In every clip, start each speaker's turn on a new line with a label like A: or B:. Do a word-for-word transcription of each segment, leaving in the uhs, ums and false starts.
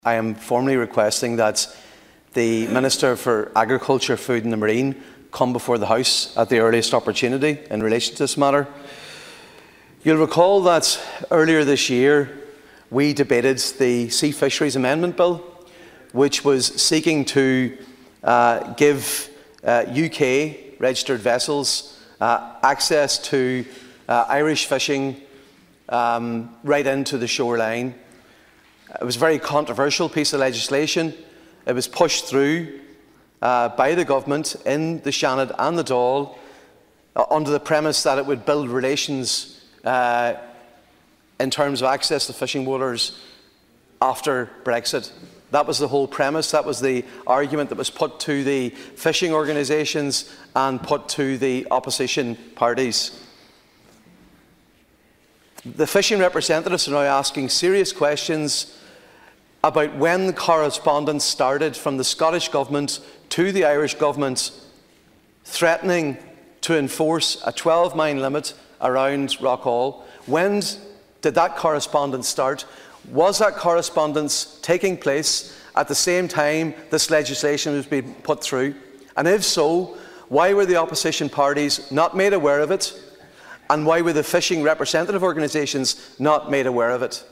A: I am formally requesting that the Minister for Agriculture, Food and the Marine come before the House at the earliest opportunity in relation to this matter. You'll recall that earlier this year we debated the Sea Fisheries Amendment Bill, which was seeking to uh, give uh, U K registered vessels uh, access to uh, Irish fishing um, right into the shoreline. It was a very controversial piece of legislation. It was pushed through uh, by the government in the Shannon and the Dáil uh, under the premise that it would build relations uh, in terms of access to fishing waters after Brexit. That was the whole premise. That was the argument that was put to the fishing organisations and put to the opposition parties. The fishing representatives are now asking serious questions about when the correspondence started from the Scottish Government to the Irish Government threatening to enforce a twelve mile limit around Roughall. When did that correspondence start? Was that correspondence taking place at the same time this legislation was being put through? And if so, why were the opposition parties not made aware of it? And why were the fishing representative organisations not made aware of it?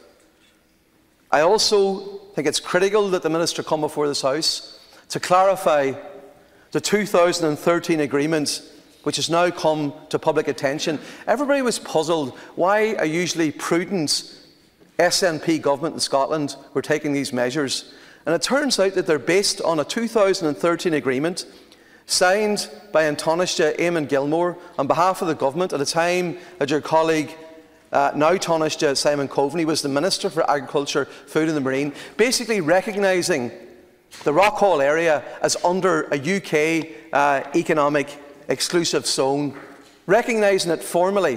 A: I also think it's critical that the Minister come before this House to clarify the two thousand thirteen agreement, which has now come to public attention. Everybody was puzzled why a usually prudent S N P government in Scotland were taking these measures. And it turns out that they're based on a two thousand thirteen agreement signed by Taoiseach Eamon Gilmore on behalf of the government at a time that your colleague, uh, now Taoiseach Simon Coveney, was the Minister for Agriculture, Food and the Marine, basically recognising the Roughall area as under a U K uh, economic exclusive zone, recognising it formally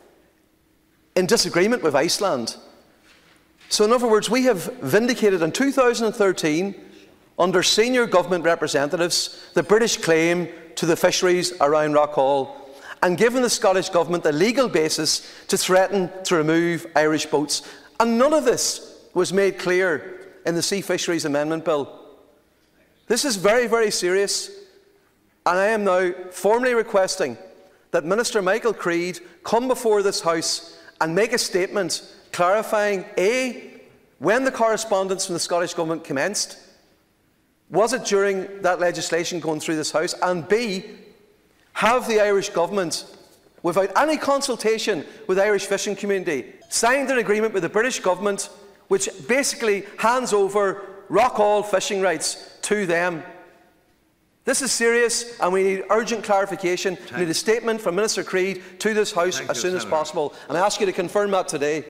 A: in disagreement with Iceland. So in other words, we have vindicated in two thousand thirteen, under senior government representatives, the British claim to the fisheries around Roughall, and given the Scottish Government the legal basis to threaten to remove Irish boats. And none of this was made clear in the Sea Fisheries Amendment Bill. This is very, very serious, and I am now formally requesting that Minister Michael Creed come before this House and make a statement clarifying A, when the correspondence from the Scottish Government commenced. Was it during that legislation going through this House? And B, have the Irish Government, without any consultation with the Irish fishing community, signed an agreement with the British Government which basically hands over Roughall fishing rights to them? This is serious, and we need urgent clarification. We need a statement from Minister Creed to this House as soon as possible. And I ask you to confirm that today.